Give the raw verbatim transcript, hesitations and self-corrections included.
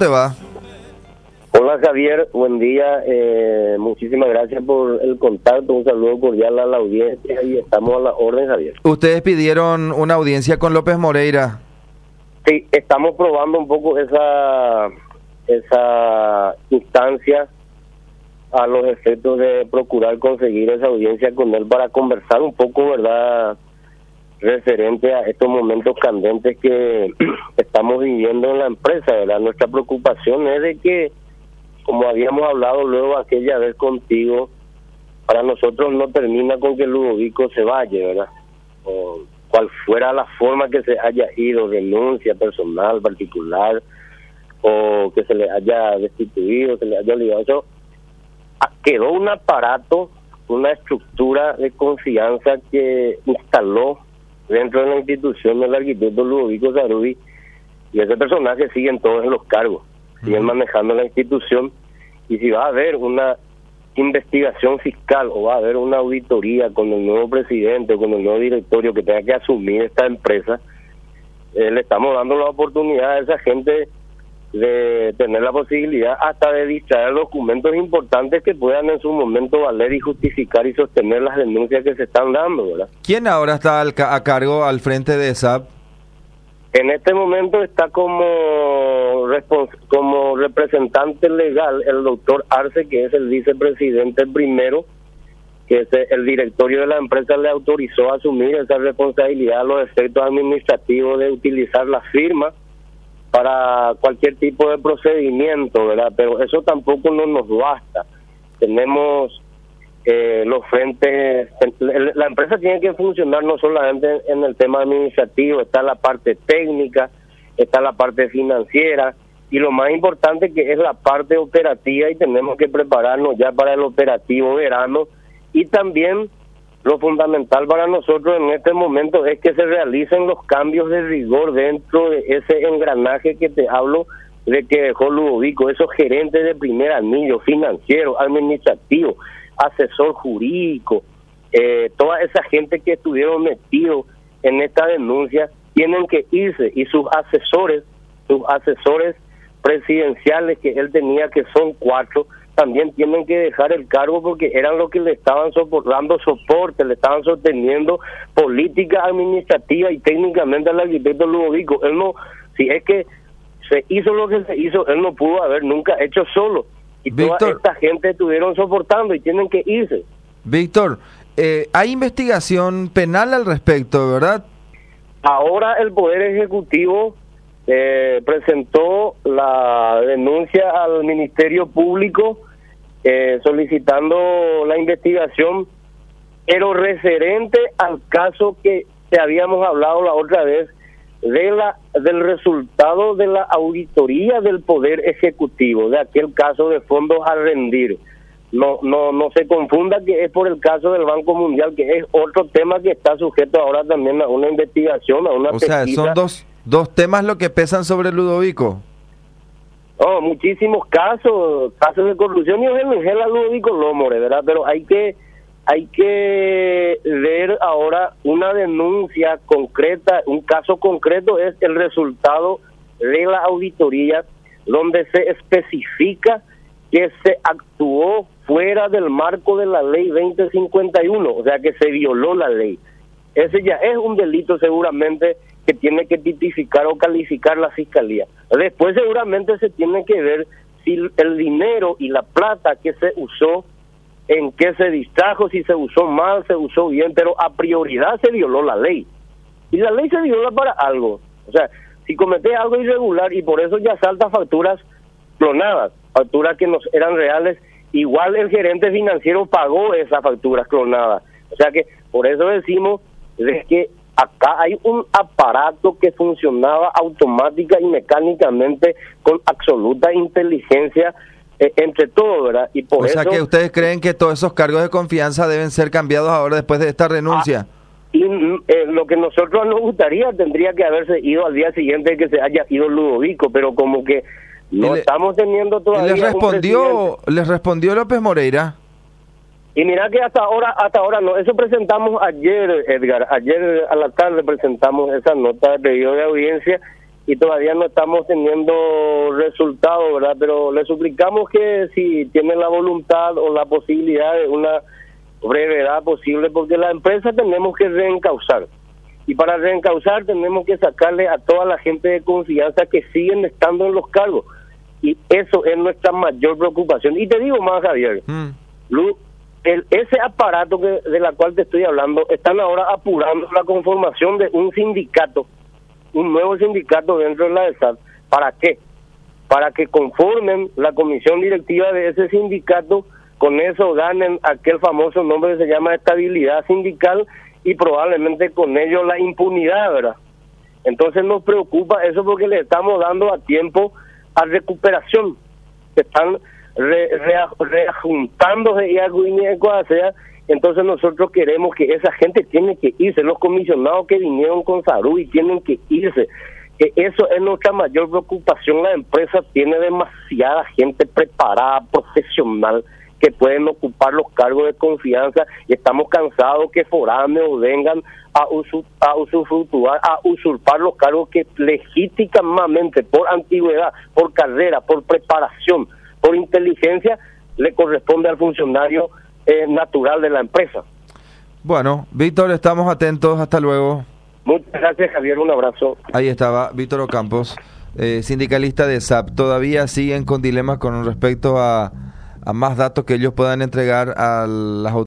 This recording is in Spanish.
te va? Hola Javier, buen día, eh, muchísimas gracias por el contacto, un saludo cordial a la audiencia y estamos a la orden, Javier. Ustedes pidieron una audiencia con López Moreira. Sí, estamos probando un poco esa, esa instancia a los efectos de procurar conseguir esa audiencia con él para conversar un poco, ¿verdad?, referente a estos momentos candentes que estamos viviendo en la empresa, ¿verdad? Nuestra preocupación es de que, como habíamos hablado luego aquella vez contigo, para nosotros no termina con que Ludovico se vaya, ¿verdad? O cual fuera la forma que se haya ido, denuncia personal, particular, o que se le haya destituido, se le haya olvidado, eso quedó un aparato, una estructura de confianza que instaló dentro de la institución del arquitecto Ludovico Sarubi, y ese personaje siguen todos en los cargos, siguen manejando la institución, y si va a haber una investigación fiscal o va a haber una auditoría con el nuevo presidente o con el nuevo directorio que tenga que asumir esta empresa, eh, le estamos dando la oportunidad a esa gente de tener la posibilidad hasta de distraer documentos importantes que puedan en su momento valer y justificar y sostener las denuncias que se están dando, ¿verdad? ¿Quién ahora está al ca- a cargo al frente de S A P? En este momento está como respons- como representante legal el doctor Arce, que es el vicepresidente primero, que es el directorio de la empresa le autorizó a asumir esa responsabilidad a los efectos administrativos de utilizar la firma para cualquier tipo de procedimiento, ¿verdad? Pero eso tampoco no nos basta. Tenemos eh, los frentes, la empresa tiene que funcionar no solamente en el tema administrativo, está la parte técnica, está la parte financiera y lo más importante que es la parte operativa, y tenemos que prepararnos ya para el operativo verano. Y también lo fundamental para nosotros en este momento es que se realicen los cambios de rigor dentro de ese engranaje que te hablo de que dejó Ludovico, esos gerentes de primer anillo, financiero, administrativo, asesor jurídico, eh, toda esa gente que estuvieron metidos en esta denuncia tienen que irse, y sus asesores, sus asesores presidenciales que él tenía, que son cuatro, también tienen que dejar el cargo porque eran los que le estaban soportando soporte, le estaban sosteniendo política administrativa y técnicamente al arquitecto Ludovico. Él no, si es que se hizo lo que se hizo, él no pudo haber nunca hecho solo. Y Víctor, toda esta gente estuvieron soportando y tienen que irse. Víctor, eh, hay investigación penal al respecto, ¿verdad? Ahora el Poder Ejecutivo eh, presentó la denuncia al Ministerio Público eh, solicitando la investigación, pero referente al caso que te habíamos hablado la otra vez, de la del resultado de la auditoría del Poder Ejecutivo, de aquel caso de fondos a rendir. No no no se confunda que es por el caso del Banco Mundial, que es otro tema que está sujeto ahora también a una investigación, a una O sea, pesquisa. son dos, dos temas lo que pesan sobre Ludovico. Oh, muchísimos casos, casos de corrupción y en a Ludovico Lomore, ¿verdad? Pero hay que hay que ver ahora una denuncia concreta, un caso concreto es el resultado de la auditoría donde se especifica que se actuó fuera del marco de la ley veinte cincuenta y uno, o sea que se violó la ley. Ese ya es un delito seguramente que tiene que tipificar o calificar la fiscalía. Después seguramente se tiene que ver si el dinero y la plata que se usó, en qué se distrajo, si se usó mal, se usó bien, pero a prioridad se violó la ley. Y la ley se viola para algo. O sea, si cometés algo irregular y por eso ya salta facturas clonadas, facturas que no eran reales, igual el gerente financiero pagó esas facturas clonadas. O sea que por eso decimos de que acá hay un aparato que funcionaba automática y mecánicamente con absoluta inteligencia eh, entre todos, ¿verdad? Y por o sea eso, que ustedes creen que todos esos cargos de confianza deben ser cambiados ahora después de esta renuncia. Ah, y eh, lo que nosotros nos gustaría tendría que haberse ido al día siguiente de que se haya ido Ludovico, pero como que no le, estamos teniendo todavía. ¿Les respondió, les respondió López Moreira? Y mira que hasta ahora, hasta ahora no, eso presentamos ayer, Edgar, ayer a la tarde presentamos esa nota de pedido de audiencia y todavía no estamos teniendo resultados, ¿verdad? Pero le suplicamos que si tienen la voluntad o la posibilidad de una brevedad posible, porque la empresa tenemos que reencauzar. Y para reencauzar tenemos que sacarle a toda la gente de confianza que siguen estando en los cargos. Y eso es nuestra mayor preocupación. Y te digo más, Javier, mm. Lu, el, ese aparato que de la cual te estoy hablando, están ahora apurando la conformación de un sindicato, un nuevo sindicato dentro de la E S A T. ¿Para qué? Para que conformen la comisión directiva de ese sindicato, con eso ganen aquel famoso nombre que se llama estabilidad sindical, y probablemente con ello la impunidad, ¿verdad? Entonces nos preocupa eso porque le estamos dando a tiempo a recuperación. Se están re, re, reajuntándose y sea. Entonces nosotros queremos que esa gente tiene que irse, los comisionados que vinieron con Sarubi tienen que irse. Que eso es nuestra mayor preocupación. La empresa tiene demasiada gente preparada, profesional, que pueden ocupar los cargos de confianza, y estamos cansados que foráneos vengan a, usu, a usufructuar, a usurpar los cargos que legítimamente, por antigüedad, por carrera, por preparación, por inteligencia, le corresponde al funcionario eh, natural de la empresa. Bueno, Víctor, estamos atentos. Hasta luego. Muchas gracias, Javier. Un abrazo. Ahí estaba Víctor Ocampos, eh, sindicalista de S A P. Todavía siguen con dilemas con respecto a a más datos que ellos puedan entregar a las autoridades.